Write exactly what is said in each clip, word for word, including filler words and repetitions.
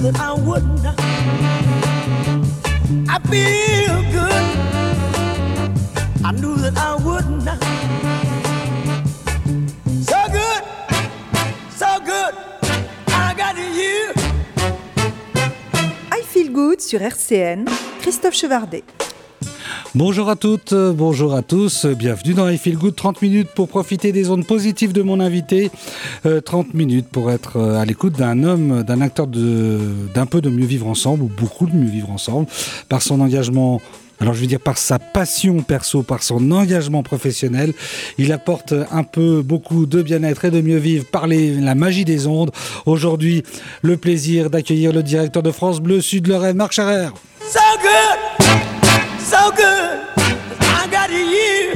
that I wouldn't. I feel good. I knew that I wouldn't. So good, so good. I got you. I Feel Good sur R C N, Christophe Chevardet. Bonjour à toutes, bonjour à tous, bienvenue dans I Feel Good, trente minutes pour profiter des ondes positives de mon invité, euh, trente minutes pour être à l'écoute d'un homme, d'un acteur de, d'un peu de mieux vivre ensemble, ou beaucoup de mieux vivre ensemble, par son engagement. Alors je veux dire par sa passion perso, par son engagement professionnel, il apporte un peu beaucoup de bien-être et de mieux vivre par les, la magie des ondes. Aujourd'hui, le plaisir d'accueillir le directeur de France Bleu Sud-Lorraine, Marc Scharer. So good, so good, I got you.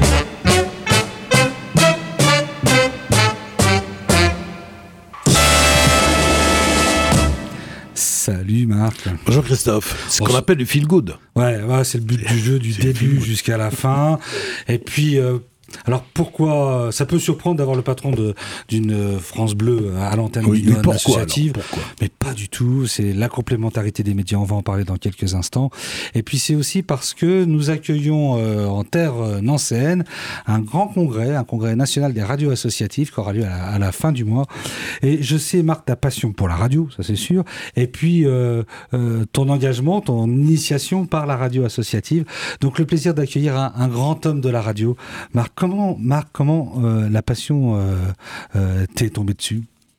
Salut Marc. Bonjour Christophe. C'est ce Bonjour. qu'on appelle du feel good. Ouais, ouais, c'est le but du jeu, du C'est début jusqu'à la fin. Et puis, euh, alors pourquoi ça peut surprendre d'avoir le patron de, d'une France Bleu à l'antenne Oui, d'une mais pourquoi, associative, alors, pourquoi mais pas du tout. C'est la complémentarité des médias. On va en parler dans quelques instants. Et puis c'est aussi parce que nous accueillons euh, en terre euh, nancéenne un grand congrès, un congrès national des radios associatives qui aura lieu à la, à la fin du mois. Et je sais, Marc, ta passion pour la radio, ça c'est sûr. Et puis euh, euh, ton engagement, ton initiation par la radio associative. Donc le plaisir d'accueillir un, un grand homme de la radio. Marc, comment, Marc, comment euh, la passion euh, euh, t'est tombée dessus ?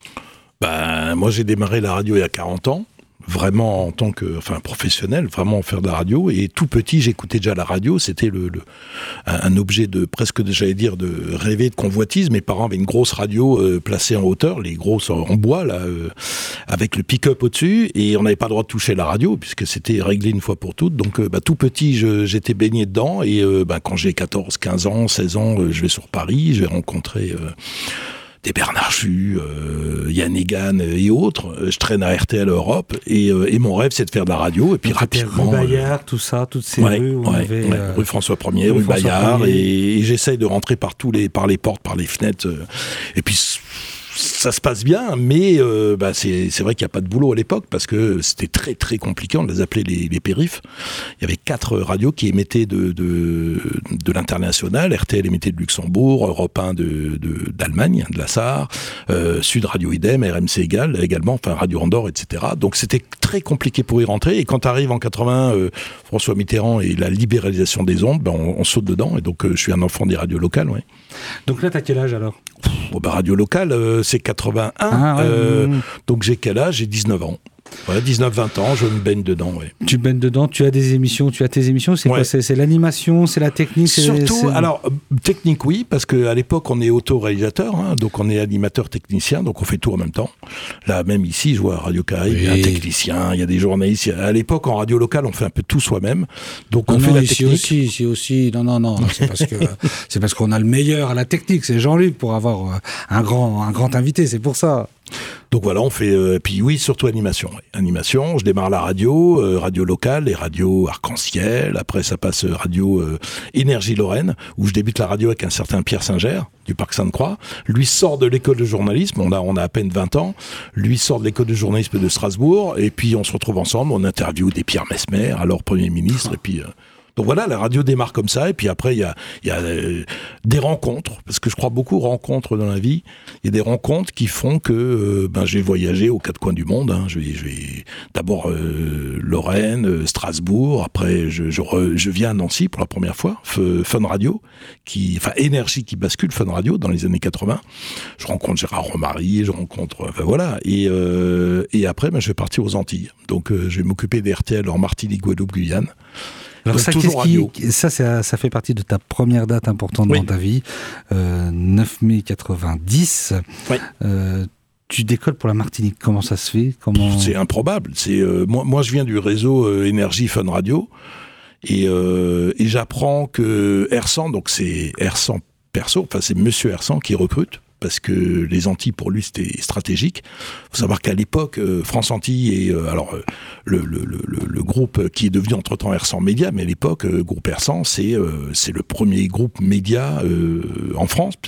Ben, moi j'ai démarré la radio il y a quarante ans, vraiment en tant que enfin, professionnel, vraiment faire de la radio. Et tout petit, j'écoutais déjà la radio. C'était le, le, un, un objet de presque, j'allais dire, de rêver, de convoitise. Mes parents avaient une grosse radio euh, placée en hauteur, les grosses en bois, là, euh, avec le pick-up au-dessus. Et on n'avait pas le droit de toucher la radio, puisque c'était réglé une fois pour toutes. Donc, euh, bah, tout petit, je, j'étais baigné dedans. Et euh, bah, quand j'ai quatorze, quinze ans, seize ans, euh, je vais sur Paris, je vais rencontrer... Euh, des Bernard Chu, euh, Yann Egan et autres. Je traîne à R T L Europe et, euh, et mon rêve c'est de faire de la radio. Et puis donc, rapidement... Rue Bayard, euh, tout ça, toutes ces ouais, rues où ouais, on avait... Ouais, euh, rue François Ier, rue, rue François Bayard. Et, et j'essaye de rentrer par, tous les, par les portes, par les fenêtres. Euh, et puis... ça se passe bien, mais euh, bah c'est, c'est vrai qu'il n'y a pas de boulot à l'époque parce que c'était très très compliqué. On les appelait les, les périphes. Il y avait quatre radios qui émettaient de, de, de l'international. R T L émettait de Luxembourg, Europe un de, de, d'Allemagne, de la Sarre, euh, Sud Radio idem, R M C égal, également, enfin Radio Andorre, et cetera. Donc c'était très compliqué pour y rentrer. Et quand arrive en quatre-vingts, euh, François Mitterrand et la libéralisation des ondes, ben on, on saute dedans. Et donc euh, je suis un enfant des radios locales. Ouais. Donc là, t'as quel âge alors ? Bon, bah, radio locale, euh, c'est quatre-vingt-un. Ah, ouais, euh, mmh. Donc j'ai quel âge ? J'ai dix-neuf ans. Ouais, dix-neuf vingt ans, je me baigne dedans. Ouais. Tu baignes dedans, tu as des émissions, tu as tes émissions, c'est ouais. quoi c'est, c'est l'animation, c'est la technique c'est, Surtout, c'est... alors, technique oui, parce qu'à l'époque on est auto-réalisateur, hein, donc on est animateur technicien, donc on fait tout en même temps. Là, même ici, je vois à Radio Caraïbes, oui. Il y a un technicien, il y a des journalistes. À l'époque, en radio locale, on fait un peu tout soi-même. Donc on non, fait non, la ici technique. Aussi, ici aussi, non, non, non, c'est parce, que, c'est parce qu'on a le meilleur à la technique, c'est Jean-Luc pour avoir un grand, un grand invité, c'est pour ça. Donc voilà, on fait... Euh, puis oui, surtout animation. Ouais. Animation, je démarre la radio, euh, radio locale, les radios Arc-en-Ciel. Après, ça passe euh, radio euh, Énergie Lorraine, où je débute la radio avec un certain Pierre Singer, du Parc Sainte-Croix. Lui sort de l'école de journalisme, on a, on a à peine vingt ans. Lui sort de l'école de journalisme de Strasbourg. Et puis, on se retrouve ensemble, on interviewe des Pierre Messmer, alors Premier ministre, et puis... Euh, Donc voilà, la radio démarre comme ça, et puis après, il y a, y a euh, des rencontres, parce que je crois beaucoup aux rencontres dans la vie. Il y a des rencontres qui font que euh, ben, j'ai voyagé aux quatre coins du monde. Hein. Je vais, je vais d'abord euh, Lorraine, euh, Strasbourg, après je, je, re, je viens à Nancy pour la première fois, F, Fun Radio, qui, enfin Énergie qui bascule, Fun Radio, dans les années quatre-vingts. Je rencontre Gérard Romary, je rencontre... Enfin voilà, et, euh, et après, ben, je vais partir aux Antilles. Donc euh, je vais m'occuper des R T L en Martinique, Guadeloupe, Guyane. Alors ça, qu'est-ce qui, ça, ça, ça fait partie de ta première date importante oui. dans ta vie, euh, neuf mai quatre-vingt-dix. Oui. Euh, tu décolles pour la Martinique. Comment ça se fait ? Comment... C'est improbable. C'est, euh, moi, moi, je viens du réseau euh, Énergie Fun Radio et, euh, et j'apprends que Hersan, donc c'est Hersan perso, enfin c'est Monsieur Hersan qui recrute. Parce que les Antilles, pour lui, c'était stratégique. Il faut savoir qu'à l'époque, euh, France Antilles et euh, alors euh, le, le, le, le groupe qui est devenu entre-temps Hersan Média, mais à l'époque, euh, groupe Hersan, c'est euh, c'est le premier groupe média euh, en France, peut-être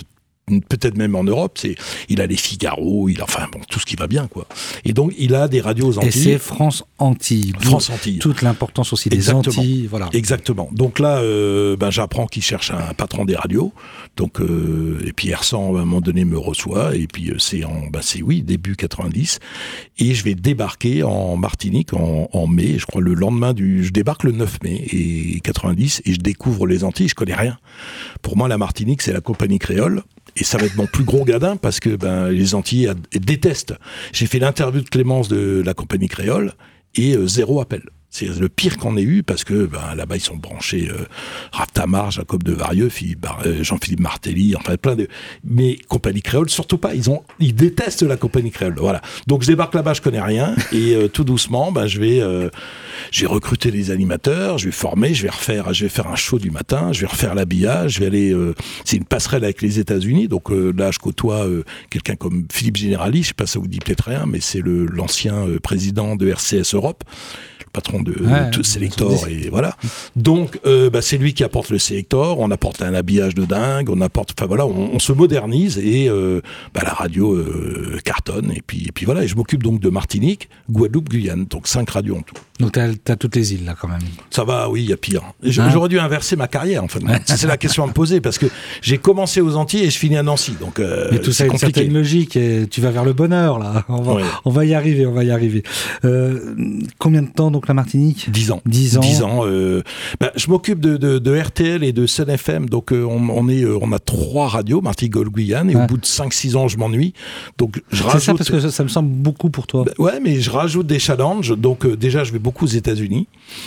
peut-être même en Europe. C'est, il a les Figaro, il a, enfin bon, tout ce qui va bien, quoi. Et donc, il a des radios aux Antilles. Et c'est France Antilles. France Antilles. Toute l'importance aussi des Exactement. Antilles, voilà. Exactement. Donc là, euh, ben, j'apprends qu'il cherche un patron des radios. Donc, euh, et puis R cent, à un moment donné, me reçoit. Et puis, euh, c'est en, ben, c'est oui, début quatre-vingt-dix. Et je vais débarquer en Martinique en, en mai. Je crois le lendemain du, je débarque le neuf mai et quatre-vingt-dix et je découvre les Antilles. Je connais rien. Pour moi, la Martinique, c'est la compagnie créole. Et ça va être mon plus gros gadin parce que ben, les Antillais détestent. J'ai fait l'interview de Clémence de la compagnie créole et euh, zéro appel. C'est le pire qu'on ait eu parce que ben, là-bas ils sont branchés euh, Raph Tamar, Jacob de Varieux, Philippe Bar- euh, Jean-Philippe Martelly, enfin plein de. Mais compagnie créole surtout pas. Ils ont, ils détestent la compagnie créole. Voilà. Donc je débarque là-bas, je connais rien et euh, tout doucement, ben je vais, euh, j'ai recruté les animateurs, je vais former, je vais refaire, je vais faire un show du matin, je vais refaire l'habillage, je vais aller. Euh, c'est une passerelle avec les États-Unis, donc euh, là je côtoie euh, quelqu'un comme Philippe Générali. Je sais pas, ça vous dit peut-être rien, mais c'est le l'ancien euh, président de R C S Europe. Patron de ouais, tout Selector et voilà. Donc euh, bah, c'est lui qui apporte le Selector, on apporte un habillage de dingue, on apporte, enfin voilà, on, on se modernise et euh, bah, la radio euh, cartonne et puis et puis voilà. Et je m'occupe donc de Martinique, Guadeloupe, Guyane, donc cinq radios en tout. Donc t'as, t'as toutes les îles là quand même. Ça va, oui, il y a pire. Je, hein j'aurais dû inverser ma carrière en fait. C'est la question à me poser parce que j'ai commencé aux Antilles et je finis à Nancy, donc euh, mais tout ça a une certaine logique et tu vas vers le bonheur là. On va, ouais. on va y arriver, on va y arriver. Euh, combien de temps donc la Martinique ? Dix ans. Dix ans. Dix ans. Euh, bah, je m'occupe de, de, de R T L et de Sun F M, donc euh, on, on est, euh, on a trois radios, Martinique, Guadeloupe, Guyane, et ouais. au bout de cinq six ans, je m'ennuie. Donc je C'est rajoute. ça parce que ça, ça me semble beaucoup pour toi. Bah, ouais, mais je rajoute des challenges. Donc euh, déjà, je vais beaucoup aux États-Unis.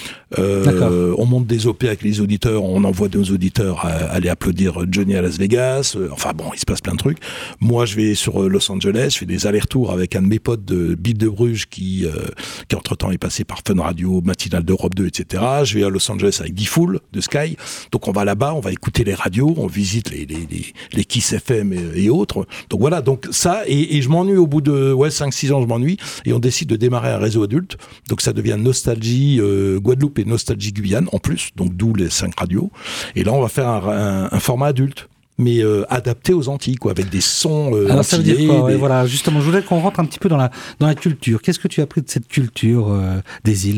Euh, on monte des O P avec les auditeurs, on envoie nos auditeurs à, à aller applaudir Johnny à Las Vegas. Euh, enfin bon, il se passe plein de trucs. Moi, je vais sur Los Angeles, je fais des allers-retours avec un de mes potes de Bill de Bruges qui, euh, qui entre-temps est passé par Fun Radio, Matinale d'Europe deux, et cetera. Je vais à Los Angeles avec D-Fool de Sky. Donc on va là-bas, on va écouter les radios, on visite les, les, les, les Kiss F M et, et autres. Donc voilà, donc ça, et, et je m'ennuie au bout de ouais, cinq six ans, je m'ennuie. Et on décide de démarrer un réseau adulte. Donc ça devient Nostalgie euh, Guadeloupe et Nostalgie Guyane en plus, donc d'où les cinq radios. Et là, on va faire un, un, un format adulte, mais euh, adapté aux Antilles, quoi, avec des sons. Euh, Alors ça veut dire quoi des... ouais, voilà, justement, je voudrais qu'on rentre un petit peu dans la dans la culture. Qu'est-ce que tu as appris de cette culture euh, des îles ?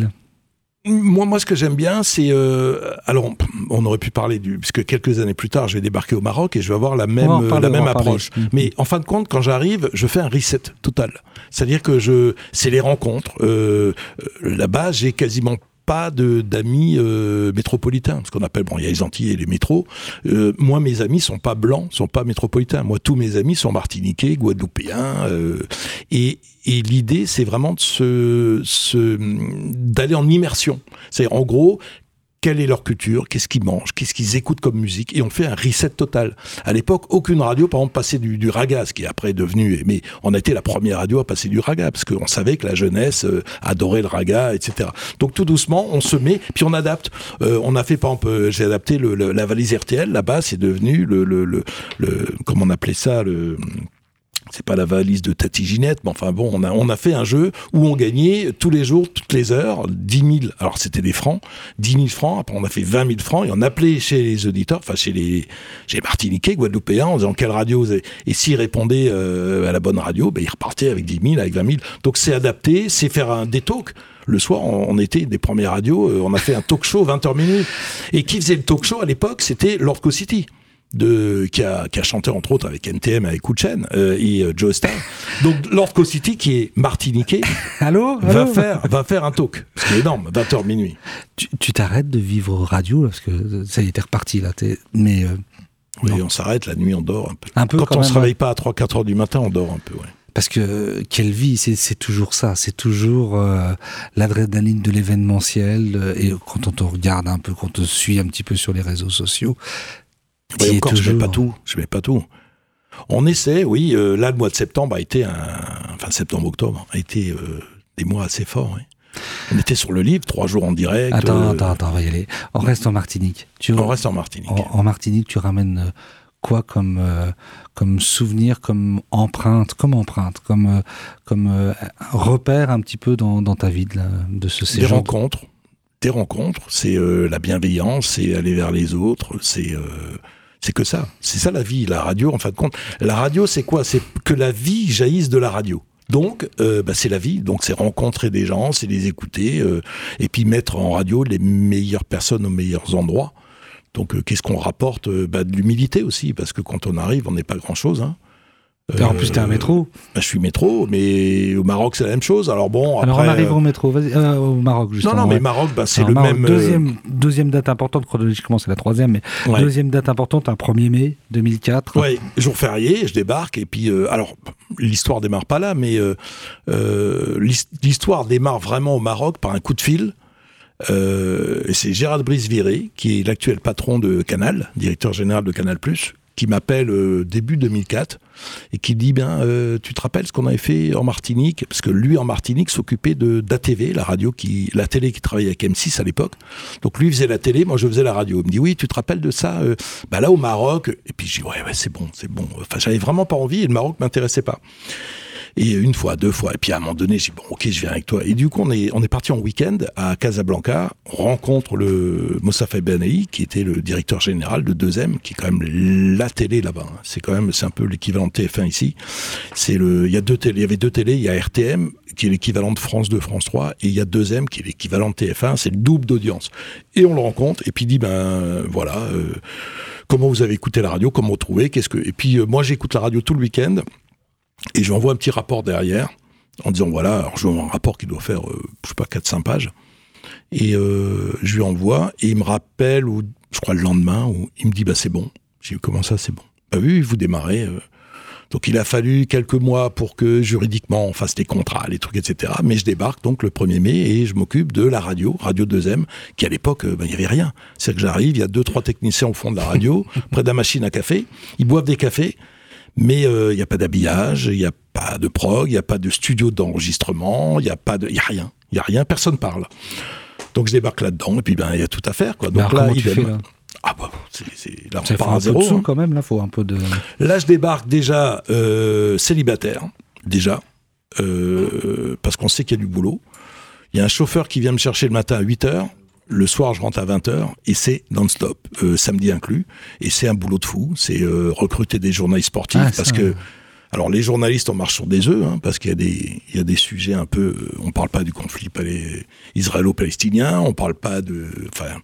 Moi, moi, ce que j'aime bien, c'est euh, alors on, on aurait pu parler du puisque quelques années plus tard, je vais débarquer au Maroc et je vais avoir la même parler, la même approche. Mmh. Mais en fin de compte, quand j'arrive, je fais un reset total. C'est-à-dire que je, c'est les rencontres. Euh, là-bas, j'ai quasiment pas de d'amis euh, métropolitains, ce qu'on appelle, bon, il y a les Antilles et les métros. Euh, moi, mes amis sont pas blancs, sont pas métropolitains. Moi, tous mes amis sont martiniquais, guadeloupéens. Euh, et et l'idée, c'est vraiment de se, se d'aller en immersion. C'est-à-dire, en gros, quelle est leur culture, qu'est-ce qu'ils mangent, qu'est-ce qu'ils écoutent comme musique, et on fait un reset total. À l'époque, aucune radio, par exemple, passait du, du raga, ce qui est après devenu, mais on a été la première radio à passer du raga, parce qu'on savait que la jeunesse euh, adorait le raga, et cetera. Donc tout doucement, on se met, puis on adapte. Euh, on a fait, par exemple, euh, j'ai adapté le, le, la valise R T L, là-bas, c'est devenu le, le, le, le, comment on appelait ça, le... C'est pas la valise de Tati Ginette, mais enfin bon, on a, on a fait un jeu où on gagnait tous les jours, toutes les heures, dix mille, alors c'était des francs, dix mille francs, après on a fait vingt mille francs, et on appelait chez les auditeurs, enfin chez les, chez les Martiniquais, Guadeloupéens, en disant quelle radio vous avez. Et s'ils répondaient euh, à la bonne radio, ben ils repartaient avec dix mille, avec vingt mille. Donc c'est adapté, c'est faire un des talks. Le soir, on était des premières radios, on a fait un talk show vingt heures minuit. Et qui faisait le talk show à l'époque, c'était Lord Co-City. De, qui, a, qui a chanté entre autres avec N T M, avec Kouchen euh, et euh, Joe Star. Donc Lord Co-City, qui est martiniquais, allô, va, allô faire, va faire un talk. C'est énorme, vingt heures minuit. Tu, tu t'arrêtes de vivre radio, parce que ça y est, t'es reparti là. T'es, mais, euh, oui, non. on s'arrête, la nuit on dort un peu. Un peu quand, quand on même, se réveille pas à trois quatre heures du matin, on dort un peu, ouais. Parce que quelle vie, c'est, c'est toujours ça, c'est toujours euh, l'adrénaline de l'événementiel, euh, et quand on te regarde un peu, quand on te suit un petit peu sur les réseaux sociaux, oui, encore, toujours... je mets pas tout, je mets pas tout. On essaie, oui. Euh, là, le mois de septembre a été un, enfin septembre-octobre a été euh, des mois assez forts. Oui. On était sur le livre, trois jours en direct. Attends, euh... attends, attends, on va y aller. On reste en Martinique. Tu... On reste en Martinique. En, en Martinique, tu ramènes quoi comme euh, comme souvenir, comme empreinte, comme empreinte, comme euh, comme euh, repère un petit peu dans dans ta vie de, la, de ce séjour. Des rencontres. Des rencontres, c'est euh, la bienveillance, c'est aller vers les autres, c'est euh, C'est que ça. C'est ça la vie, la radio, en fin de compte. La radio, c'est quoi ? C'est que la vie jaillisse de la radio. Donc, euh, bah, c'est la vie. Donc, c'est rencontrer des gens, c'est les écouter, euh, et puis mettre en radio les meilleures personnes aux meilleurs endroits. Donc, euh, qu'est-ce qu'on rapporte ? euh, bah, De l'humilité aussi, parce que quand on arrive, on n'est pas grand-chose, hein. Euh, en plus, t'es un métro. Bah, je suis métro, mais au Maroc, c'est la même chose. Alors bon, Alors après, on arrive euh... au métro, vas-y, euh, au Maroc justement. Non, non, mais ouais. Maroc, bah, c'est Alors, le Maroc, même. Deuxième, euh... deuxième date importante, chronologiquement, c'est la troisième, mais ouais. deuxième date importante, un premier mai deux mille quatre. Ouais, jour férié, je débarque, et puis, euh, alors, l'histoire démarre pas là, mais euh, euh, l'histoire démarre vraiment au Maroc par un coup de fil. Euh, et c'est Gérald Brice-Viré, qui est l'actuel patron de Canal, directeur général de Canal plus, qui m'appelle euh, début deux mille quatre et qui dit ben euh, tu te rappelles ce qu'on avait fait en Martinique, parce que lui en Martinique s'occupait de d'A T V, la radio qui la télé qui travaillait avec M six à l'époque. Donc lui faisait la télé, moi je faisais la radio. Il me dit oui, tu te rappelles de ça euh, bah là au Maroc. Et puis je dis ouais ouais c'est bon, c'est bon. Enfin j'avais vraiment pas envie et le Maroc m'intéressait pas. Et une fois, deux fois, et puis à un moment donné, j'ai dit bon, ok, je viens avec toi. Et du coup, on est, on est parti en week-end à Casablanca. On rencontre le Mostafa Ben Ali, qui était le directeur général de deux M, qui est quand même la télé là-bas. C'est quand même, c'est un peu l'équivalent de T F un ici. C'est le, il y a deux télé, il y avait deux télés. Il y a R T M, qui est l'équivalent de France deux, France trois, et il y a deux M, qui est l'équivalent de T F un. C'est le double d'audience. Et on le rencontre, et puis il dit ben voilà, euh, comment vous avez écouté la radio, comment vous trouvez, qu'est-ce que, et puis euh, moi j'écoute la radio tout le week-end. Et je lui envoie un petit rapport derrière, en disant voilà, alors je lui envoie un rapport qui doit faire, euh, je sais pas, quatre cinq pages. Et euh, je lui envoie, et il me rappelle, ou je crois le lendemain, où il me dit bah c'est bon. J'ai dit comment ça c'est bon ? Bah oui, vous démarrez. Euh. Donc il a fallu quelques mois pour que juridiquement on fasse les contrats, les trucs, et cetera. Mais je débarque donc le premier mai et je m'occupe de la radio, Radio deux M, qui à l'époque, euh, bah, il n'y avait rien. C'est-à-dire que j'arrive, il y a deux, trois techniciens au fond de la radio, près de la machine à café, ils boivent des cafés. Mais il euh, n'y a pas d'habillage, il n'y a pas de prog, il n'y a pas de studio d'enregistrement, il n'y a pas de, il y a rien, il y a rien, personne parle. Donc je débarque là-dedans et puis ben il y a tout à faire quoi. Donc alors, là, comment tu fais, là ah bah c'est, c'est là on ça part fait un à zéro. peu de sous, hein. quand même, là faut un peu de. Là je débarque déjà euh, célibataire, déjà euh, parce qu'on sait qu'il y a du boulot. Il y a un chauffeur qui vient me chercher le matin à huit heures. Le soir, je rentre à vingt heures et c'est non-stop, euh, samedi inclus. Et c'est un boulot de fou. C'est euh, recruter des journalistes sportifs ah, parce ça, que, ouais. Alors les journalistes, on marche sur des œufs, hein, parce qu'il y a des, il y a des sujets un peu. On parle pas du conflit palais, israélo-palestinien. On parle pas de. Enfin,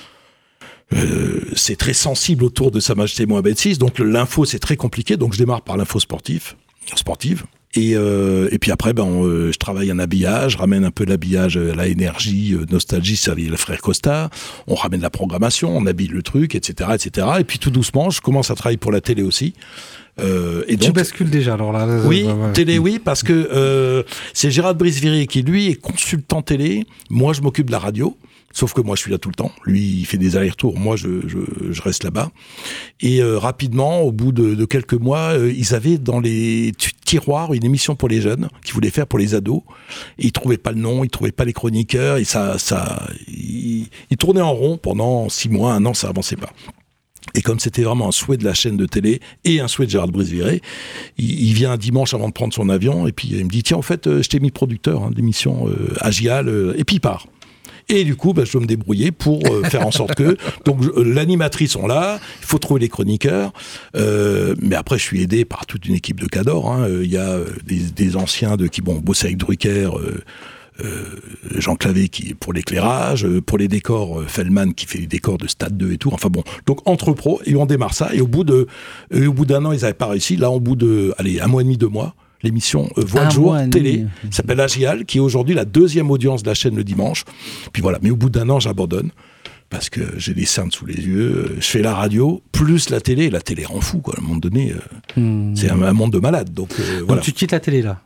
euh, c'est très sensible autour de Sa Majesté Mohamed six. Donc l'info, c'est très compliqué. Donc je démarre par l'info sportive, sportive. Et, euh, et puis après, ben, on, euh, je travaille en habillage, je ramène un peu l'habillage, euh, la énergie, euh, nostalgie, c'est le frère Costa. On ramène la programmation, on habille le truc, et cetera, et cetera. Et puis tout doucement, je commence à travailler pour la télé aussi. Euh, et donc, tu bascules déjà alors là. Oui, ouais, ouais. télé, oui, parce que euh, c'est Gérald Brice-Viré qui lui est consultant télé. Moi, je m'occupe de la radio. Sauf que moi, je suis là tout le temps. Lui, il fait des allers-retours. Moi, je, je, je reste là-bas. Et euh, rapidement, au bout de, de quelques mois, euh, ils avaient dans les tiroirs une émission pour les jeunes qu'ils voulaient faire pour les ados. Et ils trouvaient pas le nom, ils trouvaient pas les chroniqueurs. Et ça, ça, ils, ils tournaient en rond pendant six mois, un an, ça avançait pas. Et comme c'était vraiment un souhait de la chaîne de télé et un souhait de Gérald Brice-Viré, il, il vient un dimanche avant de prendre son avion et puis il me dit tiens, en fait, euh, je t'ai mis producteur hein, d'émission euh, Agial, euh, et puis il part. Et du coup, bah, je dois me débrouiller pour euh, faire en sorte que... Donc, je, l'animatrice sont là, il faut trouver les chroniqueurs. Euh, mais après, je suis aidé par toute une équipe de cadors. Hein. Il y a euh, des, des anciens de, qui bon, bossent avec Drucker, euh, euh, Jean Clavé qui pour l'éclairage, euh, pour les décors, euh, Feldman qui fait les décors de Stade deux et tout. Enfin bon, donc entre pros, et on démarre ça. Et au bout, de, euh, au bout d'un an, ils n'avaient pas réussi. Là, au bout de, allez, un mois et demi, deux mois, l'émission euh, Voix de jour, télé, s'appelle Agial, qui est aujourd'hui la deuxième audience de la chaîne le dimanche. Puis voilà, mais au bout d'un an, j'abandonne, parce que j'ai des cernes sous les yeux, je fais la radio, plus la télé, la télé rend fou, quoi, à un moment donné, euh, mmh. c'est un, un monde de malades. Donc, euh, donc voilà. tu quittes la télé, là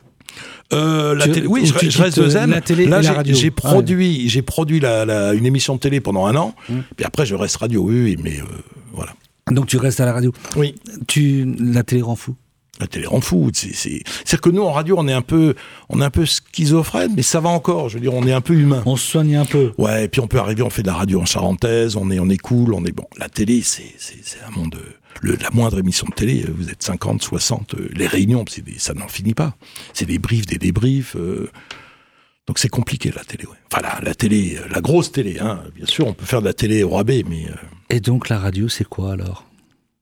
Euh, la tu, télé, oui, je, je reste deuxième. Là, j'ai, j'ai produit, ah, ouais. j'ai produit la, la, une émission de télé pendant un an. Mmh. Puis après, je reste radio. Oui, oui mais euh, voilà. Donc tu restes à la radio. Oui. Tu, la télé rend fou. La télé rend fou. C'est, c'est, c'est-à-dire que nous, en radio, on est un peu, on est un peu schizophrène, mais ça va encore. Je veux dire, on est un peu humain. On se soigne un peu. Ouais. Et puis on peut arriver, on fait de la radio en charentaise, on est, on est cool, on est bon. La télé, c'est, c'est, c'est un monde. Le, la moindre émission de télé, vous êtes cinquante, soixante, euh, les réunions, c'est des, ça n'en finit pas. C'est des briefs, des débriefs. Euh, donc c'est compliqué la télé. Ouais. Enfin la, la télé, la grosse télé. Hein, bien sûr, on peut faire de la télé au rabais, mais. Euh... Et donc la radio, c'est quoi alors ?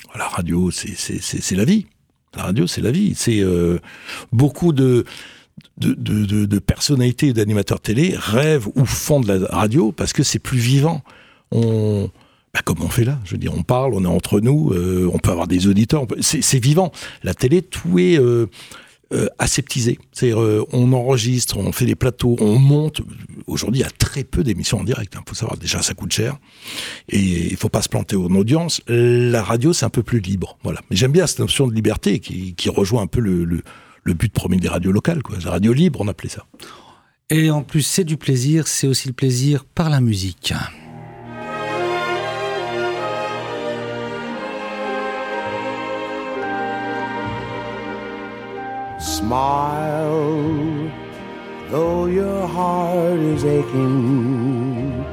La radio, c'est, c'est, c'est, c'est la vie. La radio, c'est la vie. C'est euh, beaucoup de, de, de, de, de personnalités et d'animateurs télé rêvent ou font de la radio parce que c'est plus vivant. On, bah, comme on fait là, je veux dire, on parle, on est entre nous, euh, on peut avoir des auditeurs, peut, c'est, c'est vivant. La télé, tout est euh, euh, aseptisé. C'est, euh, on enregistre, on fait des plateaux, on monte. Aujourd'hui, il y a très peu d'émissions en direct. Il hein, faut savoir, déjà, ça coûte cher. Et il faut pas se planter en audience. La radio, c'est un peu plus libre. Voilà. Mais j'aime bien cette notion de liberté qui, qui rejoint un peu le, le, le but premier des radios locales, quoi. La radio libre, on appelait ça. Et en plus, c'est du plaisir. C'est aussi le plaisir par la musique. Smile, though your heart is aching.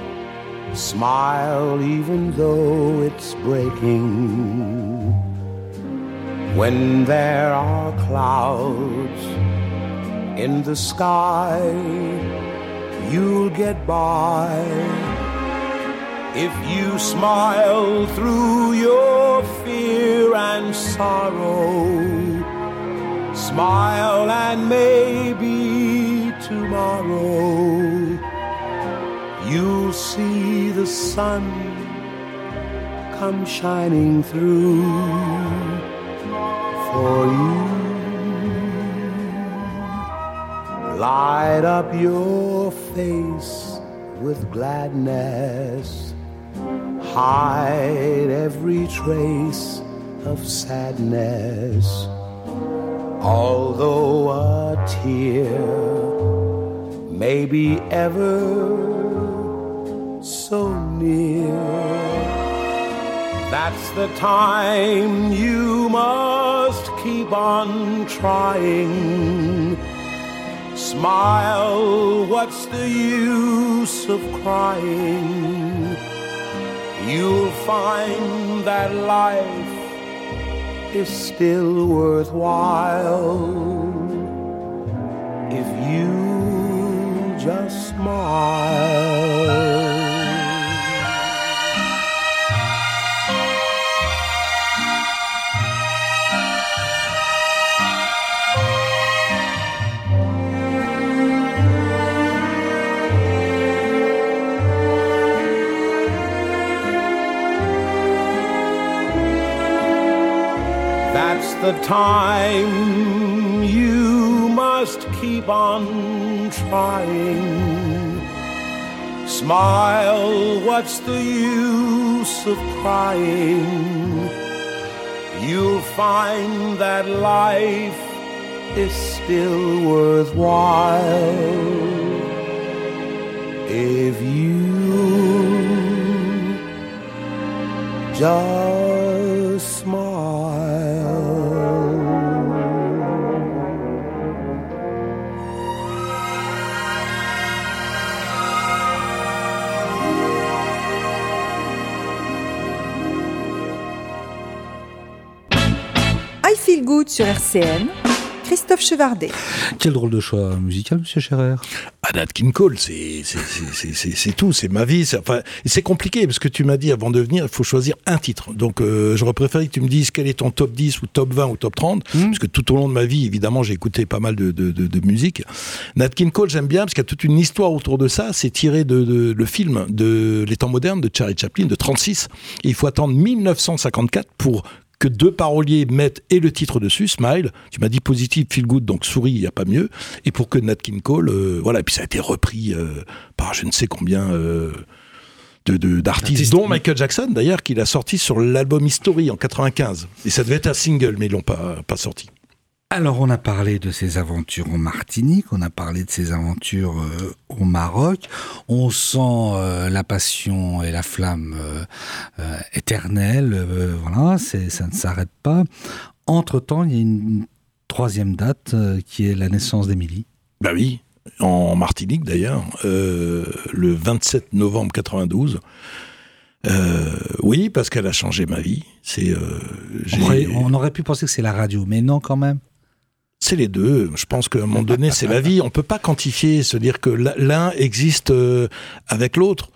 Smile, even though it's breaking. When there are clouds in the sky, you'll get by. If you smile through your fear and sorrow, smile and maybe tomorrow you'll see the sun come shining through for you. Light up your face with gladness, hide every trace of sadness. Although a tear may be ever so near, that's the time you must keep on trying. Smile, what's the use of crying? You'll find that life is still worthwhile if you just smile. That's the time you must keep on trying. Smile, what's the use of crying? You'll find that life is still worthwhile if you just smile. I Feel Good sur R C N, Christophe Chevardet. Quel drôle de choix musical, monsieur Scherer. Ah, Nat King Cole, c'est, c'est, c'est, c'est, c'est tout, c'est ma vie. C'est, enfin, c'est compliqué, parce que tu m'as dit, avant de venir, il faut choisir un titre. Donc, euh, j'aurais préféré que tu me dises quel est ton top dix, ou top vingt, ou top trente, mmh. parce que tout au long de ma vie, évidemment, j'ai écouté pas mal de, de, de, de musique. Nat King Cole, j'aime bien, parce qu'il y a toute une histoire autour de ça. C'est tiré de, de le film de Les Temps modernes, de Charlie Chaplin, de trente-six. Et il faut attendre mille neuf cent cinquante-quatre pour que deux paroliers mettent et le titre dessus, Smile, tu m'as dit positive, feel good, donc souris, il n'y a pas mieux, et pour que Nat King Cole, euh, voilà, et puis ça a été repris euh, par je ne sais combien euh, de, de, d'artistes, Artiste, dont Michael Jackson, d'ailleurs, qui l'a sorti sur l'album History en quatre-vingt-quinze, et ça devait être un single, mais ils l'ont pas, pas sorti. Alors, on a parlé de ses aventures en Martinique, on a parlé de ses aventures euh, au Maroc. On sent euh, la passion et la flamme euh, euh, éternelle. Euh, voilà, c'est, ça ne s'arrête pas. Entre-temps, il y a une troisième date euh, qui est la naissance d'Émilie. Bah oui, en Martinique d'ailleurs, euh, le vingt-sept novembre quatre-vingt-douze. Euh, oui, parce qu'elle a changé ma vie. C'est, euh, j'ai... On, aurait, on aurait pu penser que c'est la radio, mais non quand même. C'est les deux. Je pense qu'à un moment donné, c'est la vie. On peut pas quantifier, se dire que l'un existe avec l'autre.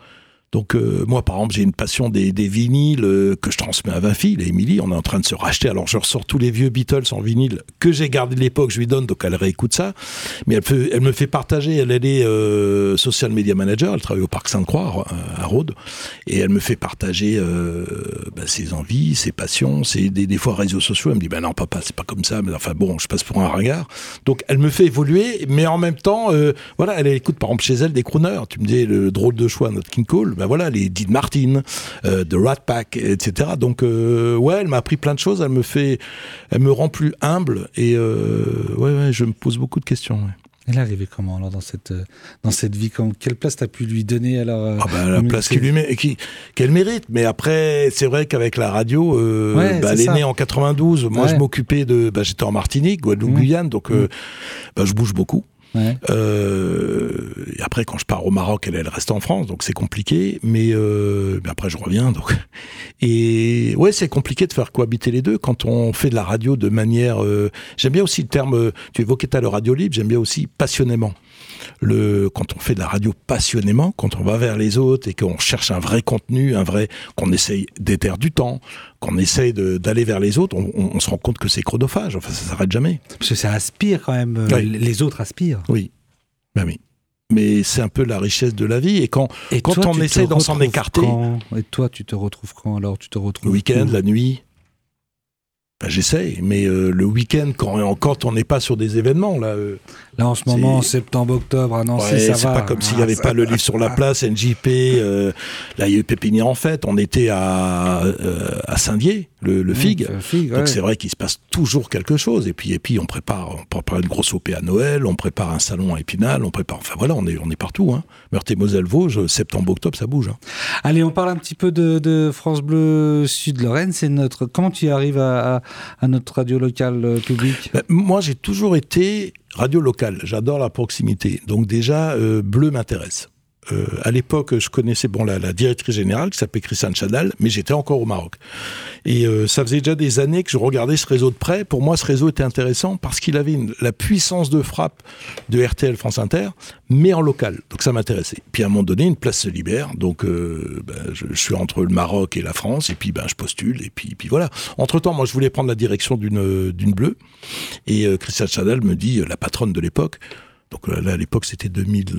Donc euh, moi, par exemple, j'ai une passion des, des vinyles euh, que je transmets à Vinfi. Là, Émilie, on est en train de se racheter. Alors, je ressors tous les vieux Beatles en vinyle que j'ai gardé de l'époque, je lui donne, donc elle réécoute ça. Mais elle, peut, elle me fait partager, elle, elle est euh, social media manager, elle travaille au Parc Sainte-Croix, à, à Rhodes, et elle me fait partager euh, bah, ses envies, ses passions, ses, des, des fois réseaux sociaux. Elle me dit, ben bah non, papa, c'est pas comme ça, mais enfin bon, je passe pour un ringard. Donc, elle me fait évoluer, mais en même temps, euh, voilà, elle écoute, par exemple, chez elle, des crooners. Tu me dis, le drôle de choix, notre King Cole, ben voilà, les Dean Martin, euh, The Rat Pack, et cetera. Donc, euh, ouais, elle m'a appris plein de choses, elle me fait, elle me rend plus humble, et euh, ouais, ouais, je me pose beaucoup de questions, ouais. Elle est arrivée comment alors dans cette, dans cette vie quand, quelle place t'as pu lui donner alors ah bah, la place qu'elle, lui met, qui, qu'elle mérite, mais après c'est vrai qu'avec la radio euh, ouais, bah, elle est ça. née en quatre-vingt-douze, moi ouais. je m'occupais de bah, j'étais en Martinique, Guadeloupe, mmh. Guyane, donc mmh. euh, bah, je bouge beaucoup. Ouais. Euh, et après quand je pars au Maroc, elle, elle reste en France, donc c'est compliqué, mais, euh, mais après je reviens, donc et ouais, c'est compliqué de faire cohabiter les deux quand on fait de la radio de manière euh, j'aime bien aussi le terme, euh, tu évoquais tout à l'heure radio libre, j'aime bien aussi passionnément. Le, quand on fait de la radio passionnément, quand on va vers les autres et qu'on cherche un vrai contenu, un vrai, qu'on essaye d'éterre du temps, qu'on essaye de, d'aller vers les autres, on, on, on se rend compte que c'est chronophage. Enfin, ça s'arrête jamais. Parce que ça aspire quand même. Oui. Les autres aspirent. Oui. Ben oui. Mais c'est un peu la richesse de la vie. Et quand, et quand toi, on essaie d'en s'en écarter. Quand et toi, tu te retrouves quand alors tu te retrouves le week-end, où la nuit. Ben, j'essaye, mais euh, le week-end, quand, quand on n'est pas sur des événements, là... Euh, là, en ce moment, septembre, octobre, à Nancy, ouais, ça c'est va. C'est pas comme s'il n'y avait pas le livre sur la place, N J P, euh, là, il y a eu Pépinière en fête, on était à, euh, à Saint-Dié, le, le Fig. Mmh, Fig donc ouais. c'est vrai qu'il se passe toujours quelque chose, et puis, et puis on prépare, on prépare une grosse O P à Noël, on prépare un salon à Épinal, on prépare... Enfin voilà, on est, on est partout. Hein. Meurthe-et-Moselle-Vosges, septembre, octobre, ça bouge. Hein. Allez, on parle un petit peu de, de France Bleu Sud-Lorraine. C'est notre... Comment tu arrives à, à, à notre radio locale euh, publique? Ben, moi, j'ai toujours été radio locale. J'adore la proximité. Donc déjà, euh, Bleu m'intéresse. Euh, à l'époque, je connaissais bon la, la directrice générale qui s'appelait Christiane Chadal, mais j'étais encore au Maroc. Et euh, ça faisait déjà des années que je regardais ce réseau de près. Pour moi, ce réseau était intéressant parce qu'il avait une, la puissance de frappe de R T L France Inter, mais en local. Donc ça m'intéressait. Puis à un moment donné, une place se libère. Donc euh, ben, je, je suis entre le Maroc et la France, et puis ben, je postule, et puis, puis voilà. Entre-temps, moi, je voulais prendre la direction d'une, d'une bleue. Et euh, Christiane Chadal me dit, la patronne de l'époque, donc là, à l'époque, c'était deux mille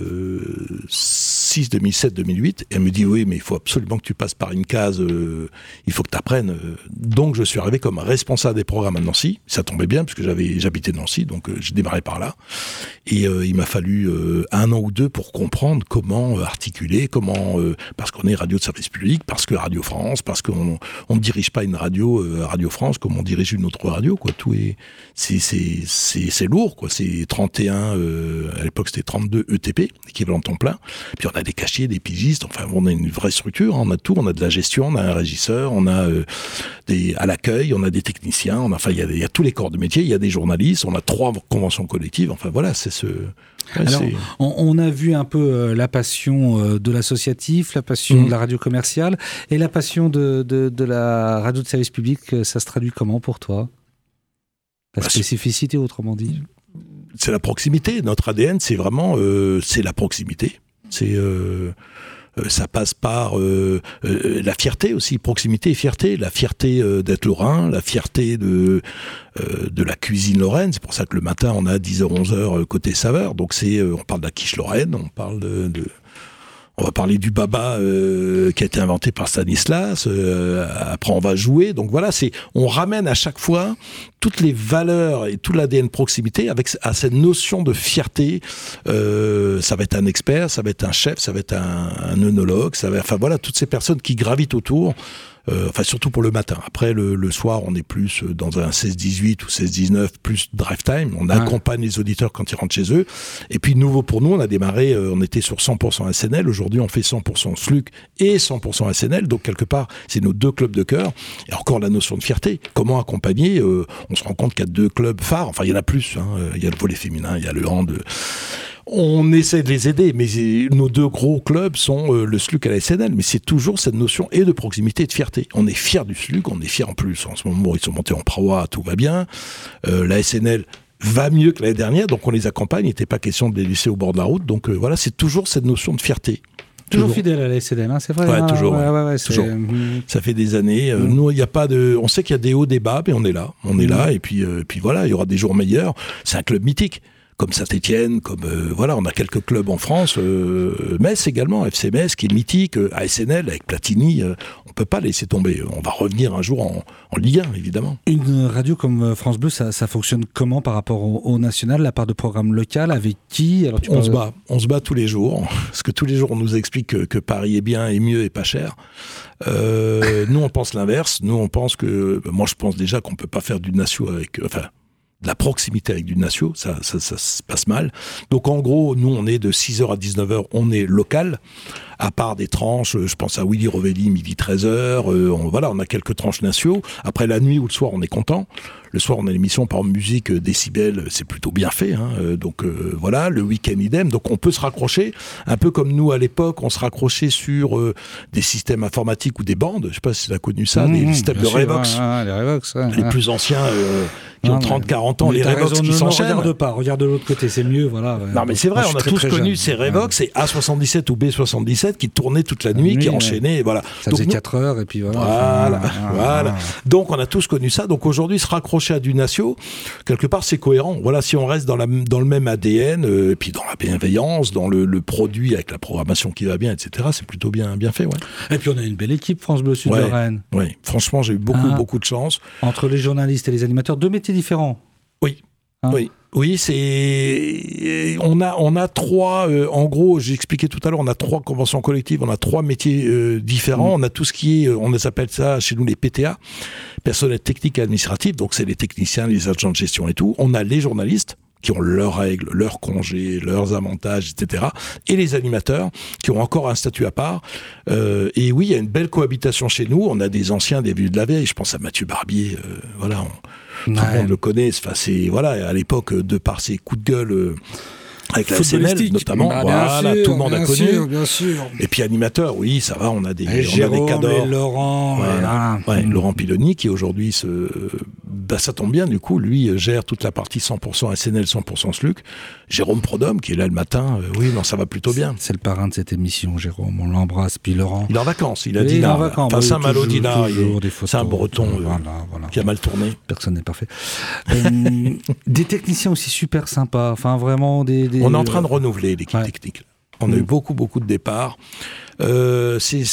six, deux mille sept, deux mille huit. Et elle me dit, oui, mais il faut absolument que tu passes par une case, euh, il faut que tu apprennes. Donc, je suis arrivé comme responsable des programmes à Nancy. Ça tombait bien, parce que j'avais, j'habitais Nancy, donc euh, j'ai démarré par là. Et euh, il m'a fallu euh, un an ou deux pour comprendre comment euh, articuler, comment... Euh, parce qu'on est radio de service public, parce que Radio France, parce qu'on ne dirige pas une radio, euh, Radio France, comme on dirige une autre radio, quoi. Tout est... C'est, c'est, c'est, c'est lourd, quoi. C'est trente et un... Euh, à l'époque, c'était trente-deux E T P, équivalent temps plein. Puis on a des cachiers, des pigistes. Enfin, on a une vraie structure. On a tout. On a de la gestion. On a un régisseur. On a euh, des à l'accueil. On a des techniciens. On a, enfin, il y a, il y a tous les corps de métier. Il y a des journalistes. On a trois conventions collectives. Enfin, voilà, c'est ce. Ouais, Alors, c'est... On, on a vu un peu euh, la passion euh, de l'associatif, la passion mmh. de la radio commerciale et la passion de, de, de la radio de service public. Ça se traduit comment pour toi? La bah, spécificité, autrement dit. C'est la proximité. Notre A D N, c'est vraiment, euh, c'est la proximité. C'est, euh, euh, ça passe par euh, euh, la fierté aussi, proximité et fierté. La fierté euh, d'être lorrain, la fierté de euh, de la cuisine lorraine. C'est pour ça que le matin, on a dix heures, onze heures côté saveur. Donc c'est, euh, on parle de la quiche lorraine, on parle de, de on va parler du baba euh, qui a été inventé par Stanislas. Euh, après, on va jouer. Donc voilà, c'est on ramène à chaque fois toutes les valeurs et tout l'A D N proximité avec à cette notion de fierté. Euh, ça va être un expert, ça va être un chef, ça va être un, un œnologue. Ça va, enfin voilà, toutes ces personnes qui gravitent autour. Euh, enfin surtout pour le matin. Après le, le soir, on est plus dans un seize dix-huit ou seize dix-neuf, plus drive time. On ouais. accompagne les auditeurs quand ils rentrent chez eux. Et puis nouveau pour nous, on a démarré, euh, on était sur cent pour cent S N L. Aujourd'hui, on fait cent pour cent S L U C et cent pour cent S N L. Donc quelque part, c'est nos deux clubs de cœur. Et encore la notion de fierté. Comment accompagner euh, On se rend compte qu'il y a deux clubs phares. Enfin, il y en a plus. Hein. Il y a le volley féminin, il y a le hand. On essaie de les aider, mais nos deux gros clubs sont euh, le S L U C et la S N L, mais c'est toujours cette notion et de proximité et de fierté. On est fiers du S L U C, on est fiers en plus. En ce moment, ils sont montés en Prawa, tout va bien. Euh, la S N L va mieux que l'année dernière, donc on les accompagne. Il n'était pas question de les laisser au bord de la route. Donc euh, voilà, c'est toujours cette notion de fierté. toujours, toujours fidèle à la S N L, hein, c'est vrai. Ouais, hein, toujours. Ouais, ouais, ouais, toujours. Mmh. Ça fait des années. Euh, mmh. Nous, il y a pas de. On sait qu'il y a des hauts, des bas, mais on est là. On est mmh. là, et puis, euh, puis voilà, il y aura des jours meilleurs. C'est un club mythique. Comme Saint-Étienne, comme euh, voilà, on a quelques clubs en France, euh, Metz également, F C Metz qui est mythique, euh, A S N L avec Platini, euh, on peut pas laisser tomber. On va revenir un jour en, en Ligue un, évidemment. Une radio comme France Bleu, ça, ça fonctionne comment par rapport au, au national, la part de programme local, avec qui? Alors, tu on parles... se bat, on se bat tous les jours, parce que tous les jours on nous explique que, que Paris est bien, et mieux et pas cher. Euh, nous on pense l'inverse. Nous on pense que, moi je pense déjà qu'on peut pas faire du Natio avec, enfin. de la proximité avec du Natio, ça, ça, ça, ça se passe mal. Donc en gros, nous on est de six heures à dix-neuf heures, on est local, à part des tranches, je pense à Willy Rovelli, midi treize heures, euh, on, voilà, on a quelques tranches Natio. Après la nuit ou le soir, on est content. Le soir, on a l'émission par musique euh, décibels, c'est plutôt bien fait, hein, euh, donc euh, voilà, le week-end idem, donc on peut se raccrocher, un peu comme nous à l'époque, on se raccrochait sur euh, des systèmes informatiques ou des bandes, je sais pas si tu as connu ça, mmh, des systèmes de sûr, Revox, ouais, ouais, les, Revox ouais, les ouais. plus anciens, euh, qui non, ont trente quarante ans, les Revox raison, qui ne, s'enchaînent. Ne regarde pas, regarde de l'autre côté, c'est mieux, voilà. Ouais. Non mais c'est vrai, moi, on a très, tous très connu jeune. ces Revox, ouais. Et A soixante-dix-sept ou B soixante-dix-sept qui tournaient toute la nuit, nuit qui ouais. enchaînaient, voilà. Ça donc, faisait nous, quatre heures et puis voilà. Voilà, ah, voilà. Ah. Donc on a tous connu ça, donc aujourd'hui se raccrocher à du Natio, quelque part c'est cohérent. Voilà, si on reste dans, la, dans le même A D N, euh, et puis dans la bienveillance, dans le, le produit avec la programmation qui va bien, et cetera, c'est plutôt bien, bien fait. Ouais. Et puis on a une belle équipe, France Bleu Sud-Lorraine. Ouais, ouais, franchement, j'ai eu beaucoup, ah. beaucoup de chance. Entre les journalistes et les animateurs, deux métiers différents. Oui, hein oui. Oui, c'est on a on a trois euh, en gros, j'ai expliqué tout à l'heure, on a trois conventions collectives, on a trois métiers euh, différents, mmh. on a tout ce qui est on les appelle ça chez nous les P T A, personnel technique et administratif, donc c'est les techniciens, les agents de gestion et tout. On a les journalistes qui ont leurs règles, leurs congés, leurs avantages, et cetera. Et les animateurs qui ont encore un statut à part. Euh, et oui, il y a une belle cohabitation chez nous. On a des anciens, des vieux de la vieille. Je pense à Mathieu Barbier. Euh, voilà, on, ouais. tout le monde le connaît. Enfin, c'est voilà, à l'époque, de par ses coups de gueule. Euh, avec la S N L notamment, bah, voilà, sûr, tout le monde a connu. Sûr, bien sûr. Et puis animateur, oui, ça va, on a des, et on Jérôme, a des cadors. Et Laurent, ouais, voilà. ouais, mmh. Laurent Piloni qui aujourd'hui se, bah, ça tombe bien, du coup, lui gère toute la partie cent pour cent S N L, cent pour cent S L U C. Jérôme Prodhomme qui est là le matin, euh, oui, non, ça va plutôt bien. C'est le parrain de cette émission, Jérôme, on l'embrasse. Puis Laurent. Il est en vacances, il a dit là. Enfin, Saint-Malo Dinard, c'est un breton euh, voilà, voilà. qui a mal tourné. Personne n'est parfait. euh, des techniciens aussi super sympas, enfin vraiment des. des on est en train de renouveler l'équipe ouais. technique. On mmh. a eu beaucoup, beaucoup de départs. Euh, c'est,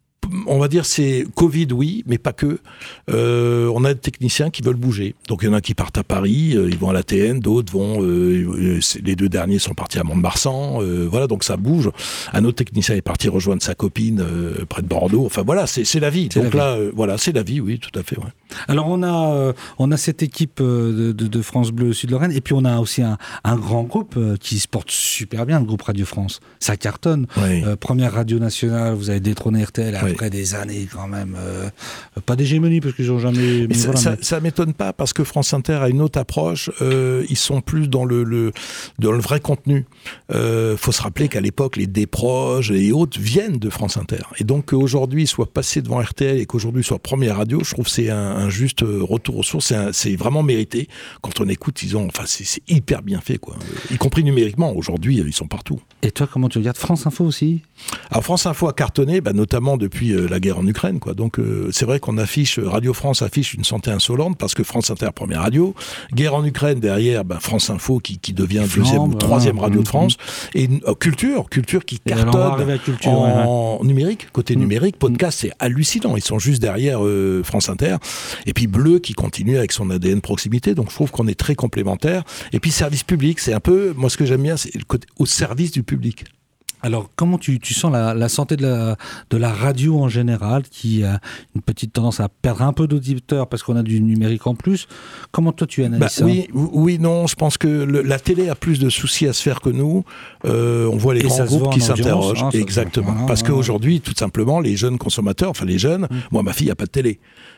on va dire, c'est Covid, oui, mais pas que. Euh, on a des techniciens qui veulent bouger. Donc, il y en a qui partent à Paris, euh, ils vont à l'A T N, d'autres vont... Euh, les deux derniers sont partis à Mont-de-Marsan. Euh, voilà, donc ça bouge. Un autre technicien est parti rejoindre sa copine euh, près de Bordeaux. Enfin, voilà, c'est, c'est la vie. C'est donc la là, vie. Euh, voilà, c'est la vie, oui, tout à fait, ouais. Alors, on a, euh, on a cette équipe euh, de, de France Bleu Sud-Lorraine, et puis on a aussi un, un grand groupe euh, qui se porte super bien, le groupe Radio France. Ça cartonne. Oui. Euh, première radio nationale, vous avez détrôné R T L après oui. des années quand même. Euh, pas d'hégémonie, parce qu'ils n'ont jamais... Mais ça, voilà, ça, mais... ça m'étonne pas, parce que France Inter a une autre approche. Euh, ils sont plus dans le, le, dans le vrai contenu. Il euh, faut se rappeler qu'à l'époque, les Desproges et autres viennent de France Inter. Et donc, qu'aujourd'hui, ils soient passés devant R T L et qu'aujourd'hui, ils soient première radio, je trouve que c'est un, un juste retour aux sources. C'est, un, c'est vraiment mérité. Quand on écoute, ils ont, enfin, c'est, c'est hyper bien fait, quoi. Y compris numériquement. Aujourd'hui, ils sont partout. Et toi, comment tu regardes France Info aussi ? Alors, France Info a cartonné, bah, notamment depuis euh, la guerre en Ukraine, quoi. Donc, euh, c'est vrai qu'on affiche, Radio France affiche une santé insolente parce que France Inter, première radio. Guerre en Ukraine, derrière, bah, France Info qui, qui devient Flambe, deuxième ou troisième radio de France. Mmh. Et euh, culture, culture qui et cartonne culture, en ouais. numérique, côté mmh. numérique. Podcast, c'est hallucinant. Ils sont juste derrière euh, France Inter. Et puis Bleu qui continue avec son A D N proximité. Donc, je trouve qu'on est très complémentaires. Et puis, service public, c'est un peu, moi, ce que j'aime bien, c'est le côté au service du public. Alors, comment tu, tu sens la, la santé de la, de la radio en général, qui a une petite tendance à perdre un peu d'auditeurs parce qu'on a du numérique en plus. Comment toi, tu analyses bah, ça ? Oui, oui, non, je pense que le, la télé a plus de soucis à se faire que nous. Euh, on voit les Et grands groupes qui s'interrogent. Hein, Exactement. Parce voilà. qu'aujourd'hui, tout simplement, les jeunes consommateurs, enfin les jeunes, mmh. moi, ma fille n'a pas de télé.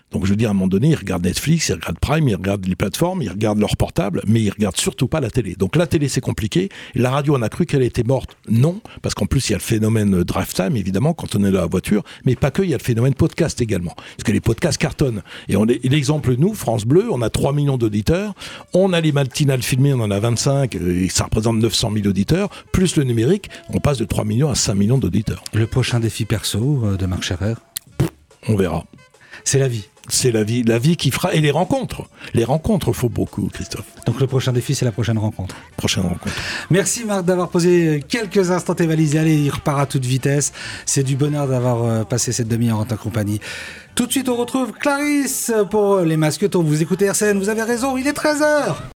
Donc je veux dire, à un moment donné, ils regardent Netflix, ils regardent Prime, ils regardent les plateformes, ils regardent leur portable, mais ils regardent surtout pas la télé. Donc la télé, c'est compliqué. La radio, on a cru qu'elle était morte. Non, parce qu'en plus, il y a le phénomène drive time, évidemment, quand on est dans la voiture, mais pas que, il y a le phénomène podcast également. Parce que les podcasts cartonnent. Et on est, et l'exemple, nous, France Bleu, on a trois millions d'auditeurs, on a les matinales filmées, on en a vingt-cinq, et ça représente neuf cent mille auditeurs, plus le numérique, on passe de trois millions à cinq millions d'auditeurs. Le prochain défi perso de Marc Scherer ? On verra. C'est la vie. C'est la vie, la vie qui fera. Et les rencontres. Les rencontres, faut beaucoup, Christophe. Donc le prochain défi, c'est la prochaine rencontre. Prochaine rencontre. Merci Marc d'avoir posé quelques instants tes valises. Allez, il repart à toute vitesse. C'est du bonheur d'avoir passé cette demi-heure en ta compagnie. Tout de suite, on retrouve Clarisse pour les Masquetons. Vous écoutez R C N, vous avez raison, il est treize heures.